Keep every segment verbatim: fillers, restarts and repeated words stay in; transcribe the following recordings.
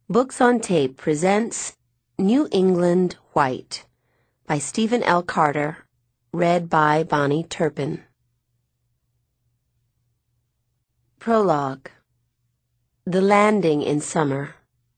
Books on Tape presents New England White by Stephen L. Carter, read by Bonnie Turpin. Prologue. The Landing in Summer.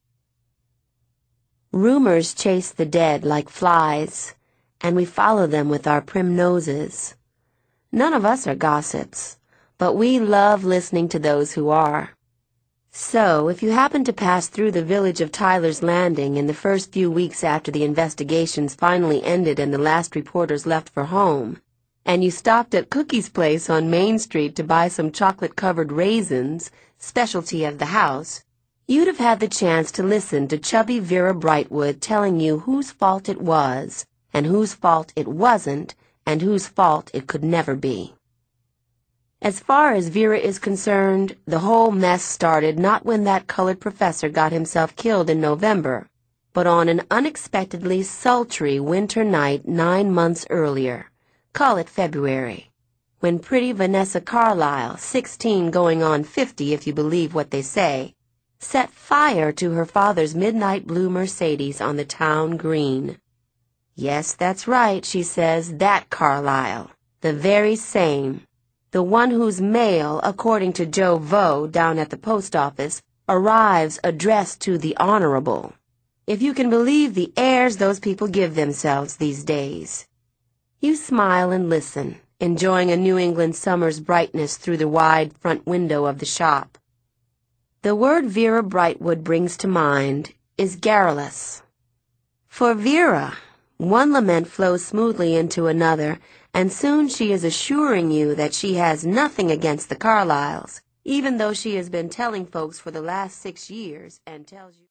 Rumors chase the dead like flies, and we follow them with our prim noses. None of us are gossips, but we love listening to those who are. So, if you happen to pass through the village of Tyler's Landing in the first few weeks after the investigations finally ended and the last reporters left for home, and you stopped at Cookie's place on Main Street to buy some chocolate-covered raisins, specialty of the house, you'd have had the chance to listen to chubby Vera Brightwood telling you whose fault it was, and whose fault it wasn't, and whose fault it could never be. As far as Vera is concerned, the whole mess started not when that colored professor got himself killed in November, but on an unexpectedly sultry winter night nine months earlier, call it February, when pretty Vanessa Carlyle, sixteen going on fifty if you believe what they say, set fire to her father's midnight blue Mercedes on the town green. Yes, that's right, she says, that Carlyle, the very same. The one whose mail, according to Joe Vo down at the post office, arrives addressed to the Honorable. If you can believe the airs those people give themselves these days. You smile and listen, enjoying a New England summer's brightness through the wide front window of the shop. The word Vera Brightwood brings to mind is garrulous. For Vera, one lament flows smoothly into another, and soon she is assuring you that she has nothing against the Carlyles, even though she has been telling folks for the last six years and tells you